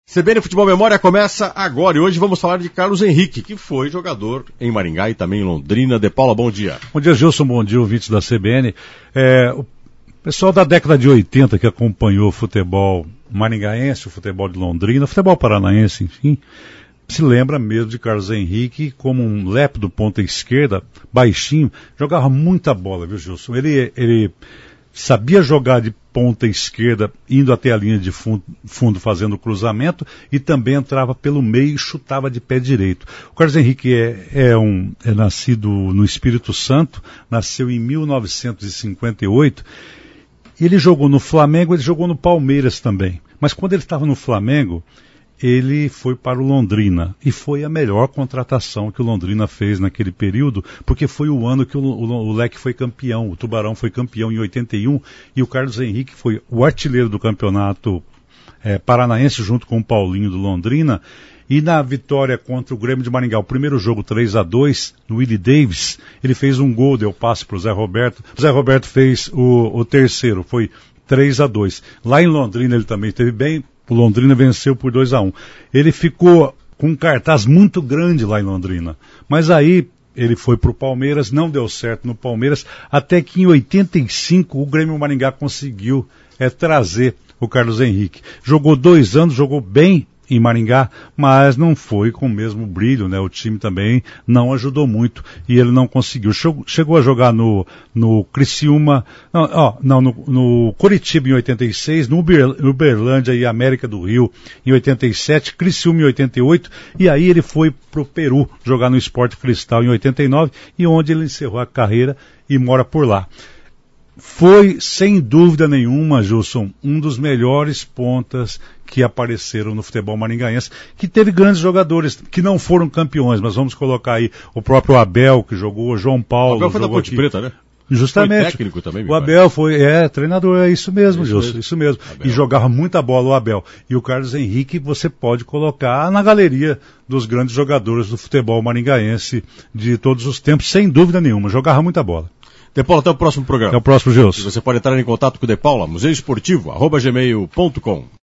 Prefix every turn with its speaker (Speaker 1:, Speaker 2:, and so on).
Speaker 1: CBN Futebol Memória começa agora e hoje vamos falar de Carlos Henrique, que foi jogador em Maringá e também em Londrina. De Paula, bom dia.
Speaker 2: Bom dia, Gilson, bom dia, ouvintes da CBN. O pessoal da década de 80 que acompanhou o futebol maringaense, o futebol de Londrina, o futebol paranaense, enfim, se lembra mesmo de Carlos Henrique como um lépido ponta esquerda, baixinho, jogava muita bola, viu, Gilson? Ele sabia jogar de ponta esquerda, indo até a linha de fundo fazendo cruzamento, e também entrava pelo meio e chutava de pé direito. O Carlos Henrique é nascido no Espírito Santo, nasceu em 1958, e ele jogou no Flamengo, ele jogou no Palmeiras também. Mas quando ele estava no Flamengo, ele foi para o Londrina, e foi a melhor contratação que o Londrina fez naquele período, porque foi o ano que o Leque foi campeão, o Tubarão foi campeão em 81, e o Carlos Henrique foi o artilheiro do campeonato paranaense, junto com o Paulinho do Londrina, e na vitória contra o Grêmio de Maringá, o primeiro jogo 3-2, no Willie Davis, ele fez um gol, deu passe para o Zé Roberto, o Zé Roberto fez o terceiro, foi 3-2. Lá em Londrina ele também esteve bem, o Londrina venceu por 2-1. Ele ficou com um cartaz muito grande lá em Londrina. Mas aí ele foi para o Palmeiras, não deu certo no Palmeiras, até que em 85 o Grêmio Maringá conseguiu trazer o Carlos Henrique. Jogou 2 anos, jogou bem em Maringá, mas não foi com o mesmo brilho, né? O time também não ajudou muito e ele não conseguiu. Chegou a jogar no Criciúma, no Coritiba em 86, no Uberlândia e América do Rio em 87, Criciúma em 88, e aí ele foi pro Peru jogar no Sport Cristal em 89, e onde ele encerrou a carreira e mora por lá. Foi, sem dúvida nenhuma, Gilson, um dos melhores pontas que apareceram no futebol maringaense, que teve grandes jogadores, que não foram campeões, mas vamos colocar aí o próprio Abel, que jogou, João Paulo.
Speaker 1: O Abel foi da Ponte Preta, né?
Speaker 2: Justamente.
Speaker 1: Foi técnico também,
Speaker 2: o Abel foi, treinador, é isso mesmo, Gilson, isso mesmo. Abel. E jogava muita bola o Abel. E o Carlos Henrique você pode colocar na galeria dos grandes jogadores do futebol maringaense de todos os tempos, sem dúvida nenhuma, jogava muita bola.
Speaker 1: De Paula, até o próximo programa.
Speaker 2: Até o próximo, Gilson.
Speaker 1: Você pode entrar em contato com o De Paula, museuesportivo@gmail.com.